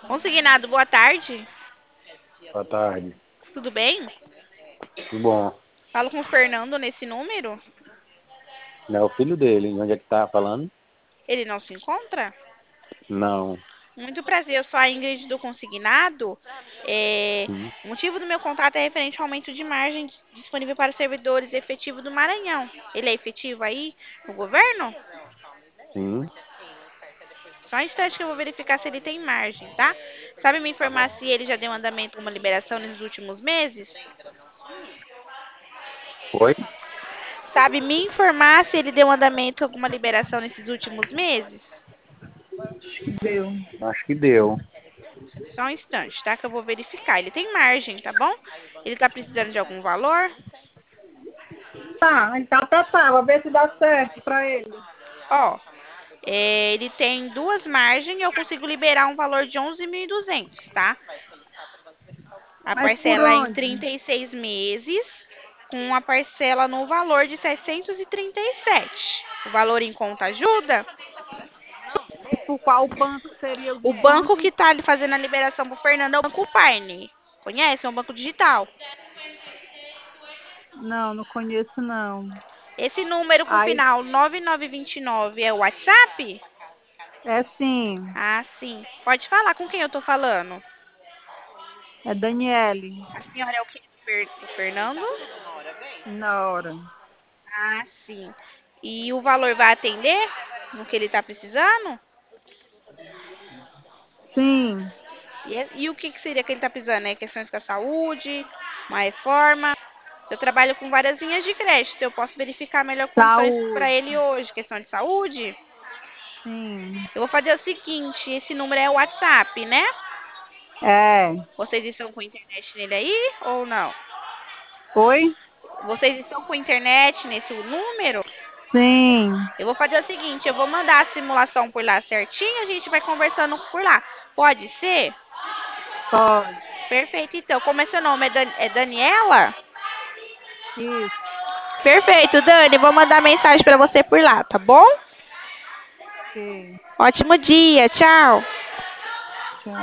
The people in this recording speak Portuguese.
Consignado, boa tarde. Boa tarde. Tudo bem? Tudo bom? Falo com o Fernando nesse número. Não é o filho dele. Onde é que tá falando? Ele não se encontra? Não. Muito prazer, eu sou a Ingrid do Consignado. Sim. O motivo do meu contato é referente ao aumento de margem disponível para servidores efetivo do Maranhão. Ele é efetivo aí no governo? Sim. Só um instante que eu vou verificar se ele tem margem, tá? Sabe me Tá informar bom. se ele já deu andamento a uma liberação nesses últimos meses? Oi? Sabe me informar se ele deu andamento a alguma liberação nesses últimos meses? Deu. Acho que deu. Só um instante, tá? Que eu vou verificar. Ele tem margem, tá bom? Ele tá precisando de algum valor? Tá, então tá, vou ver se dá certo pra ele. Ó, ele tem duas margens e eu consigo liberar um valor de 11.200, tá? A Mas por parcela é em onde? 36 meses, com a parcela no valor de 737. O valor em conta ajuda? E por qual banco seria o O banco que desconto? tá fazendo a liberação pro Fernando é o Banco Parne. Conhece? É um banco digital. Não, não conheço não. Esse número com Aí, final 9929 é o WhatsApp? é sim, Ah, sim. Pode falar com quem eu tô falando. é Daniele, A senhora é o que do Fernando? Nora. Ah, sim. E o valor vai atender no que ele tá precisando? Sim, E o que que seria que ele tá precisando? É questões com a saúde, uma reforma? Eu trabalho com várias linhas de crédito. Eu posso verificar melhor condições para saúde, ele hoje. Questão de saúde? sim, Eu vou fazer o seguinte: esse número é o WhatsApp, né? é. Vocês estão com internet nele aí ou não? Oi? Vocês estão com internet nesse número? Sim, Eu vou fazer o seguinte: eu vou mandar a simulação por lá certinho. A gente vai conversando por lá. Pode ser? pode, Perfeito, então. Como é seu nome? É Daniela? isso, Perfeito, Dani. Vou mandar mensagem para você por lá, tá bom? ok. Ótimo dia. Tchau.